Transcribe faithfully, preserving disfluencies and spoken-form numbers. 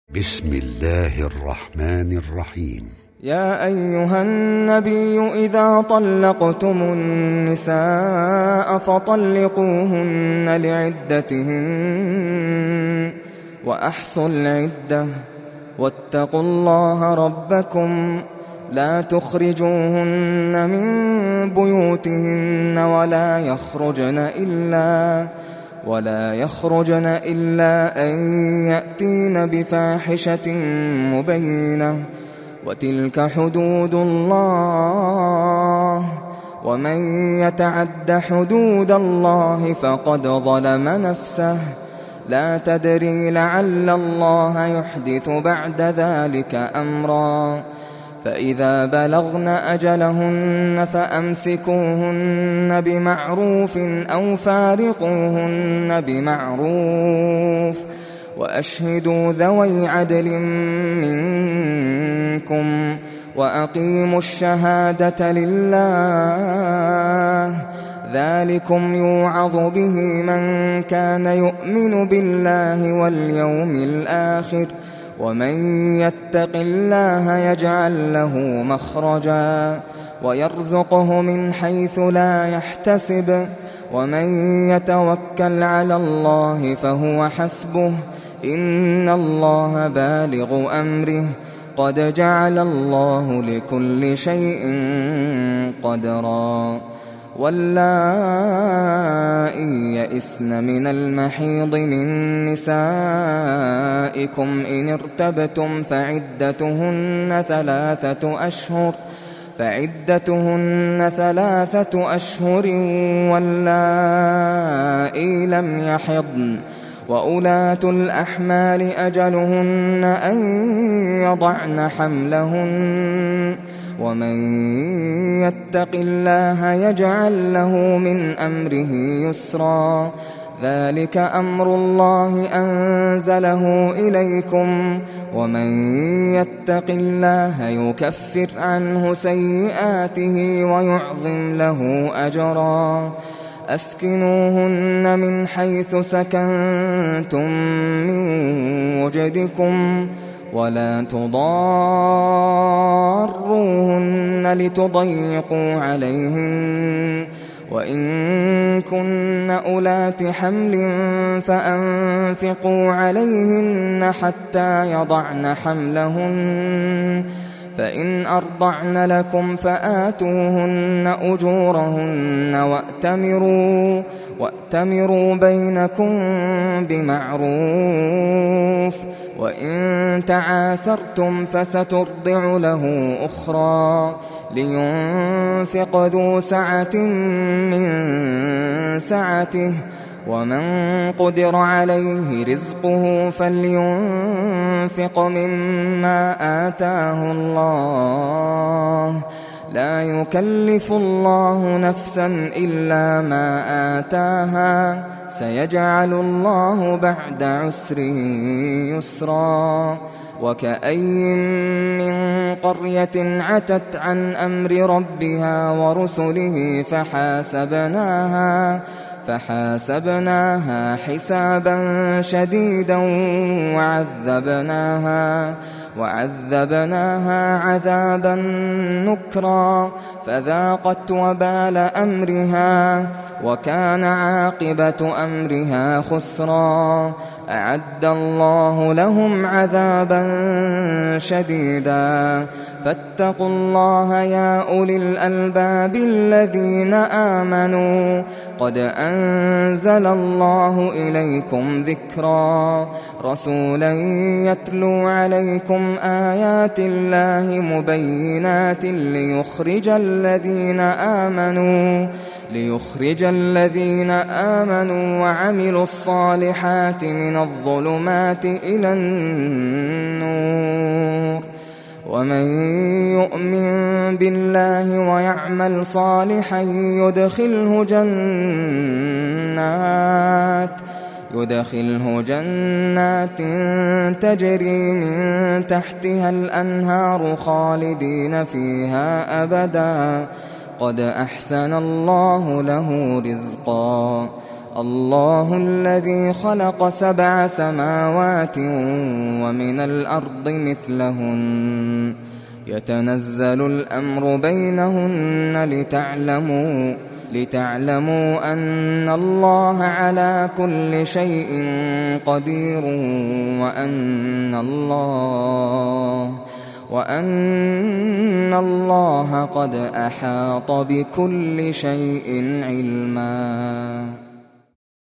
بسم الله الرحمن الرحيم. يا أيها النبي إذا طلقتم النساء فطلقوهن لعدتهن وأحصوا العدة واتقوا الله ربكم لا تخرجوهن من بيوتهن ولا يخرجن إلا ولا يخرجن إلا أن يأتين بفاحشة مبينة وتلك حدود الله ومن يتعد حدود الله فقد ظلم نفسه لا تدري لعل الله يحدث بعد ذلك أمرا فإذا بلغن أجلهن فأمسكوهن بمعروف أو فارقوهن بمعروف وأشهدوا ذوي عدل منكم وأقيموا الشهادة لله ذلكم يوعظ به من كان يؤمن بالله واليوم الآخر ومن يتق الله يجعل له مخرجا ويرزقه من حيث لا يحتسب ومن يتوكل على الله فهو حسبه إن الله بالغ أمره قد جعل الله لكل شيء قدرا واللائي يئسن من المحيض من نسائكم إن ارتبتم فعدتهن ثلاثة أشهر فعدتهن ثلاثة أشهر واللائي لم يحضن وأولاة الأحمال أجلهن أن يضعن حملهن ومن يتق الله يجعل له من أمره يسرا ذلك أمر الله أنزله إليكم ومن يتق الله يكفر عنه سيئاته ويعظم له أجرا أسكنوهن من حيث سكنتم من وجدكم ولا تضاروهن لتضيقوا عليهن وإن كن أولات حمل فأنفقوا عليهن حتى يضعن حملهن فإن أرضعن لكم فآتوهن أجورهن وأتمروا وأتمروا بينكم بمعروف وإن تعاسرتم فسترضع له أخرى لينفق ذو سعة من سعته ومن قدر عليه رزقه فلينفق مما آتاه الله لا يكلف الله نفسا إلا ما آتاها سيجعل الله بعد عسر يسرا وكأين من قرية عتت عن أمر ربها ورسله فحاسبناها فحاسبناها حسابا شديدا وعذبناها وعذبناها عذابا نكرا فذاقت وبال أمرها وكان عاقبة أمرها خسرا أعد الله لهم عذابا شديدا فاتقوا الله يا أولي الألباب الذين آمنوا قد أنزل الله إليكم ذكرا رسولا يتلو عليكم آيات الله مبينات ليخرج الذين آمنوا ليخرج الذين آمنوا وعملوا الصالحات من الظلمات إلى النور ومن يؤمن بالله ويعمل صالحا يدخله جنات يدخله جنات تجري من تحتها الأنهار خالدين فيها أبدا قد أحسن الله له رزقا الله الذي خلق سبع سماوات ومن الأرض مثلهن يتنزل الأمر بينهن لتعلموا لتعلموا أن الله على كل شيء قدير وأن الله وأن الله قد أحاط بكل شيء علما.